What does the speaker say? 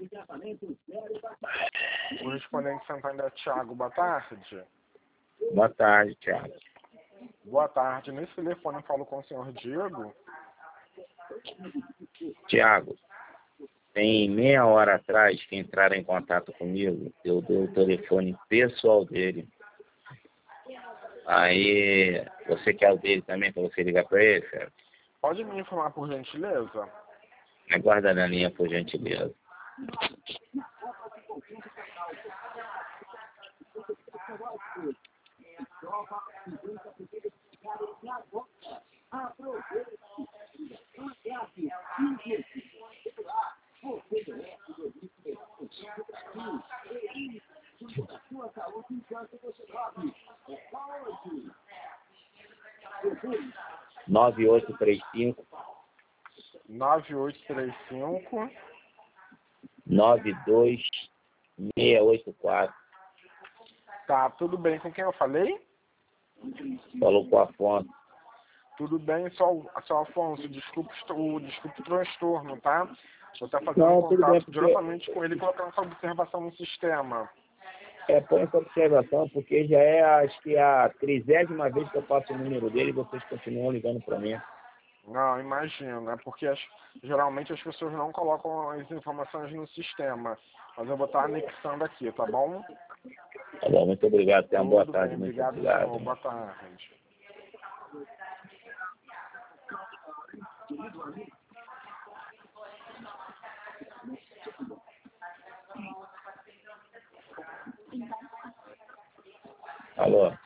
O respondente Santander Thiago, boa tarde. Boa tarde, Thiago. Boa tarde. Nesse telefone eu falo com o senhor Diego. Thiago, tem meia hora atrás que entraram em contato comigo, eu dei o telefone pessoal dele. Aí, você quer o dele também para você ligar para ele, cara? Pode me informar por gentileza? Aguarda na linha, por gentileza. Nove oito três cinco 9835 92684. Tá, tudo bem. Com quem eu falei? Falou com o Afonso. Tudo bem, seu Afonso. Desculpe o transtorno, tá? Vou estar fazendo Não, tudo bem, contato porque diretamente com ele e colocando essa observação no sistema. põe essa observação, porque já é, acho que a 30ª vez que eu passo o número dele e vocês continuam ligando para mim. Não, imagino. É porque geralmente as pessoas não colocam as informações no sistema. Mas eu vou estar anexando aqui, tá bom? Tá bom, muito obrigado. Tenha uma boa Tudo tarde. bem, Muito obrigado, obrigado. senhor. Boa tarde. Alô?